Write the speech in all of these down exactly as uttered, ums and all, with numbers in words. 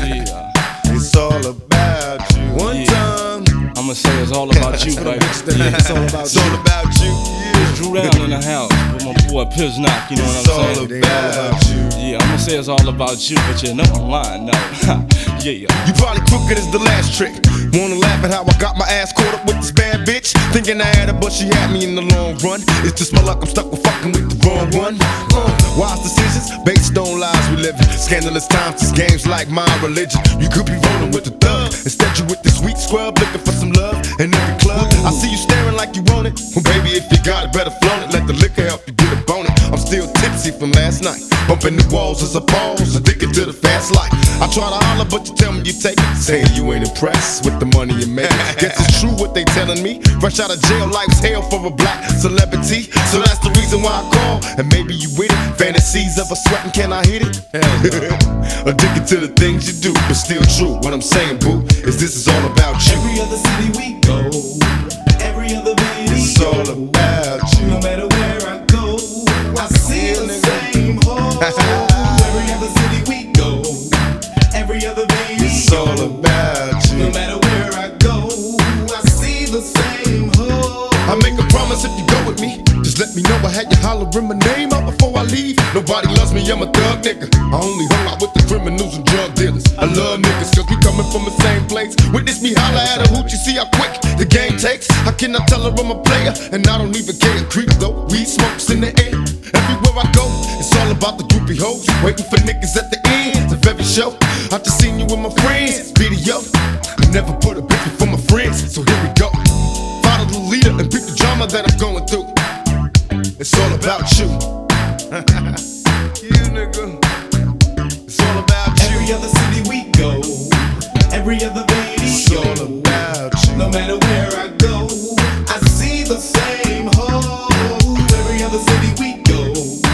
Yeah. It's all about you. One Yeah. time. I'ma say it's all about you, baby. Yeah. It's all about It's you. all about you. It's Drew Down in the house with my boy Piznock, you know It's what I'm all saying? about you. Yeah, I'ma say it's all about you, but you know I'm lying, no. Yeah. You probably crooked as the last trick. Wanna laugh at how I got my ass caught up with this bad bitch? Thinking I had her, but she had me in the long run. It's just my luck, I'm stuck with fucking with the wrong one. Uh, wise decisions based on lies we live in. Scandalous times, this game's like my religion. You could be rolling with the thug, instead you with the sweet scrub, looking for some love in every club. I see you staring like you want it. Well, baby, if you got it, better flaunt it. Let the liquor help you get a bone it. I'm still tipsy from last night, bumping the walls as a pause, addicted to the fast life. I try to holler, but you tell me you take it, saying you ain't impressed with the money you make. Guess it's true what they telling me. Fresh out of jail, life's hell for a black celebrity. So that's the reason why I call, and maybe you with it. Fantasies of a sweating, can I hit it? Addicted to the things you do, but still true. What I'm saying, boo, is this is all about you. Every other city we go, every other video, It's all about you. no matter where I go, I see the same hole. Every other city we go, every other video, It's all about no you. matter where I go, I see the same hole. I make a promise if you go with me, just let me know I had you hollering my name out before I leave. Nobody loves me, I'm a thug nigga. I only hung out with the criminals and drug dealers. I love niggas cause we coming from the same place. Witness me holler at a hoot, you see how quick the game takes. How can I tell her I'm a player and I don't even care? Creep though, weed smokes in the air. Everywhere I go, it's all about the groupie hoes. Waiting for niggas at the end of every show. I just seen you with my friends, video. I never put a bitch before my friends, so here we go. Follow the leader and pick the drama that I'm going through. It's all about you. You nigga. It's all about you. Every other city we go, every other It's video, all about you. no matter where I go, I see the same hole. Every other city we go,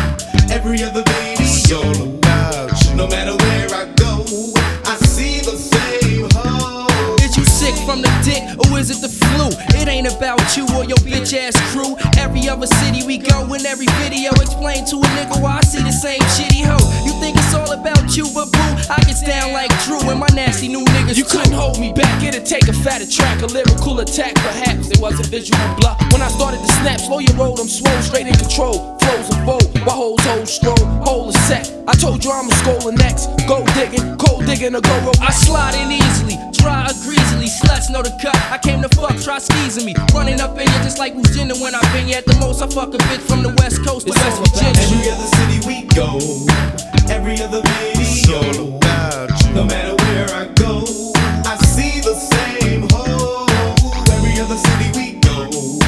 every other It's all video, about you. no matter where I go, I see the same hole. Is you sick from the dick, or is it the flu? It ain't about you or your bitch ass crew. Every other city we go, in every video, explain to a nigga why I see the same shitty hoe. You think it's all about you, but boo, I get down like Drew and my nasty new niggas. You couldn't hold me back, it'd take a fatter track, a lyrical attack, perhaps it was a visual block. When I started to snap, slow your roll, I'm swole, straight in control. Flows are bold, my hoes hold stroll, whole is set. I told you I'm a scholar next, go digging, cold digging, or go rope. I slide in easily, dry or greasily, sluts know the cut. I came to fuck, try skeezing me, running up in you just like who's Jenna when I been you. At the most, I fuck a bitch from the West Coast to West Virginia. Every other city we go, every other It's all video, about you. no matter where I go, I see the same hole. Every other city we go,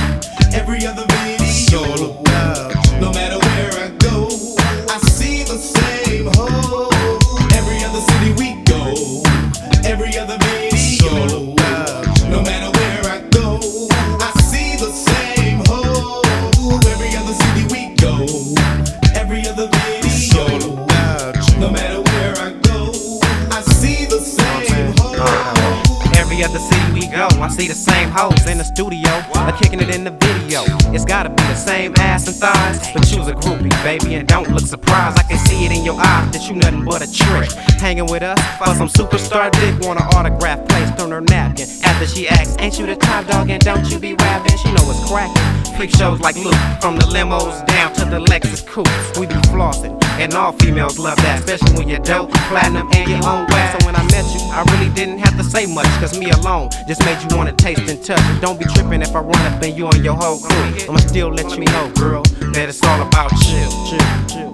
every other It's all video, about you. no matter where I go, I see the same hole. Every other city we go, every other It's all video, about you. no matter where I go, I see the same hole. Every other city we go, every other It's all video, about you. no matter where I go, I see the same hole. Every other city we go, I see the same hoes in the studio, or kicking it in the video. It's gotta be the same ass and thighs, but you's a groupie, baby, and don't look surprised. I can see it in your eyes that you nothing but a trick. Hanging with us for some superstar dick, want an autograph placed on her napkin. After she asks, ain't you the top dog and don't you be rapping? She know it's cracking. Freak shows like Luke, from the limos down to the Lexus coupes. We be flossing, and all females love that, especially when you're dope, platinum, and your own wax. So when I met you, I really didn't have to say much, cause me alone just made you wanna taste and touch. And don't be tripping if I run up in you and your whole crew. I'ma still let you know, girl, that it's all about you. Chill, chill.